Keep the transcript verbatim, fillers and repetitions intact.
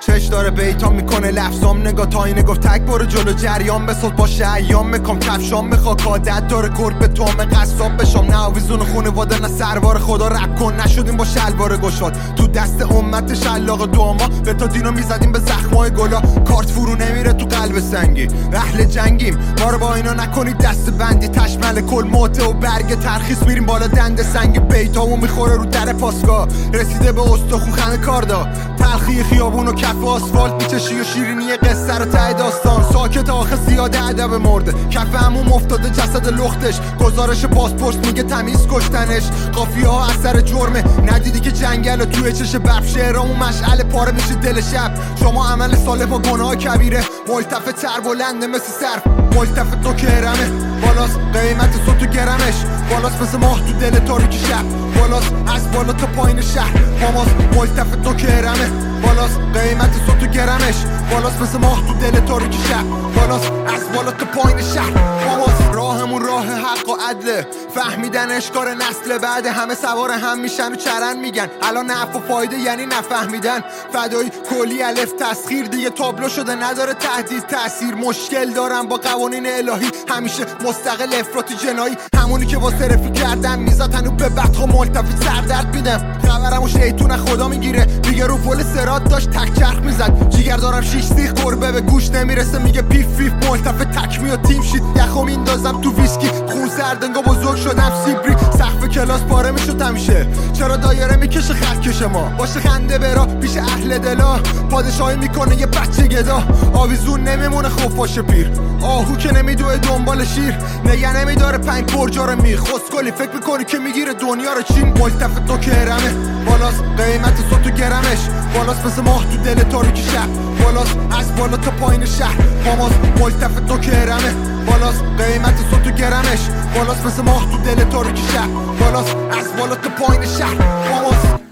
چش داره بیتا میکنه لفظام نگاه تا اینه گفت تک برو جلو جریان بساز باشه ایام میکام کفشام میخوا عادت داره کرد به تومه قصاب بشم نه آویزون خونواده نه سروار خدا رب کن نشدیم با شلوار گشاد تو دست امت شلاق دوما به تا دینو میزدیم به زخمای گلا کارت فرو نمیره تو قلب سنگی اهل جنگیم ما رو با اینا نکنید دست بندی تشمل کل موته و برگ ترخیص میریم بالا دند سنگ بیتامو میخوره رو در پاسگاه رسیده به استخون خنه کاردا تلخی خیابون و کف آسفالت میچشی و شیرینی قصه رو ته داستان ساکت آخه زیاده ادب مرده کف هموم افتاده جسد لختش گزارش پاسپورت میگه تمیز کشتنش قافیه ها اثر جرمه ندیدی که جنگل توی چش بب شعرامون مشعل پاره میشه دل شب شما عمل ساله با گناه کبیره ملتفه تر بلنده مثل صرف ملتفه تو کرمه بالاست قیمت صوت تو گرمش بالاست مثل ماه تو دل تاریکی شب بالاست از بالا تا پایین شهر ماماست ملتفه تو کرمه بالاست قیمت صوت تو گرمش بالاست مثل ماه تو دل تاریکی شب بالاست از بالا تا پایین شهر ماماست راهمون راه حق و عدله فهمیدن اشکار نسل بعد همه سوار هم میشن و چرن میگن الان نفع و فایده یعنی نفهمیدن فدایی کلی الف تسخیر دیگه تابلو شده نداره تهدید تأثیر مشکل دارم با قوانین الهی همیشه مستقل افراطی جنایی همونی که واسه رفی کردن میزد هنو به بدخوا ملتفی سردرد میدم خبرمو شیطون خدا میگیره میگه رو پل سرات داشت تک چرخ میزد جیگر دارم شیش سیخ گربه به گوش نمیرسه میگه پیف پیف ملتفه تک میاد تیم شید یخو میندازم تو ویسکی خون سردنگا بزرگ شدم سیبری سقف کلاس پاره میشد همیشه چرا دایره میکشه خط کشه ما باشه خنده برا پیش اهل دلا پادشاهی میکنه یه بچه گدا آویزون نمیمونه خوف باشه پیر آهو که نمیدوه دنبال شیر نگه نمیداره پنج برجا رو میخ خسکلی فکر میکنی که میگیره دنیا رو چین ملتفه تو کرمه بالاست قیمت صوت تو گرمش بالاست مثل ماه تو دل تاریکی شب بالاست از بالا تا پایین شهر ماماست ملتفه تو کرمه بالاست قیمت صوت تو گرمش بالاست مثل ماه تو دل تاریکی شب بالاست از بالا تا پایین شهر ماماست